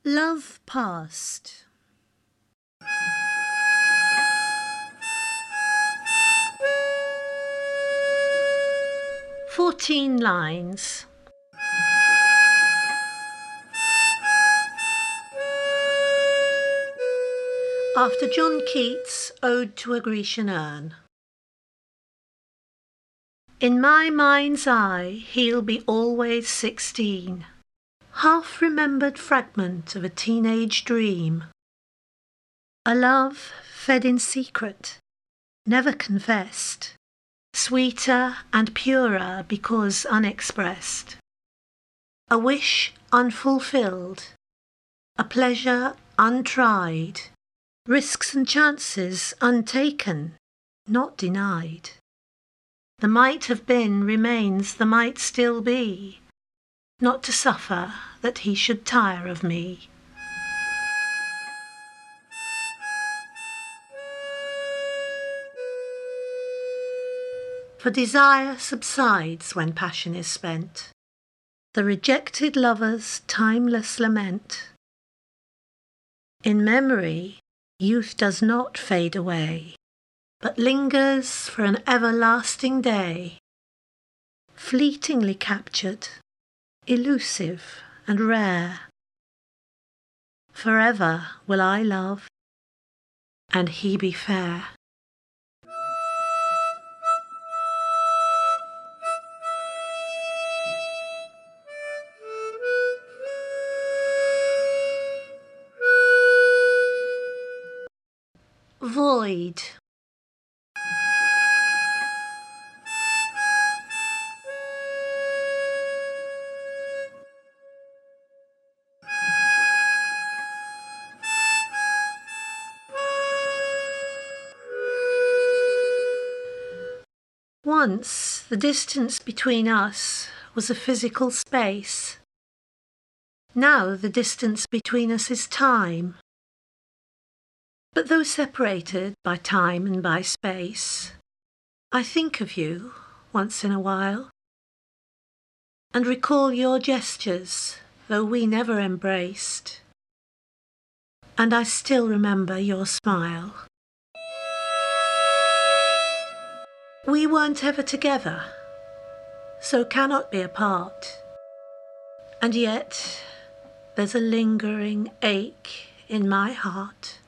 Love Past. 14 lines. After John Keats' Ode to a Grecian Urn. In my mind's eye he'll be always 16, half-remembered fragment of a teenage dream. A love fed in secret, never confessed, sweeter and purer because unexpressed. A wish unfulfilled, a pleasure untried, risks and chances untaken, not denied. The might have been remains the might still be, not to suffer that he should tire of me. For desire subsides when passion is spent, the rejected lover's timeless lament. In memory, youth does not fade away, but lingers for an everlasting day, fleetingly captured, elusive and rare. Forever will I love, and he be fair. Void. Once the distance between us was a physical space. Now the distance between us is time. But though separated by time and by space, I think of you once in a while, and recall your gestures, though we never embraced, and I still remember your smile. We weren't ever together, so cannot be apart, and yet there's a lingering ache in my heart.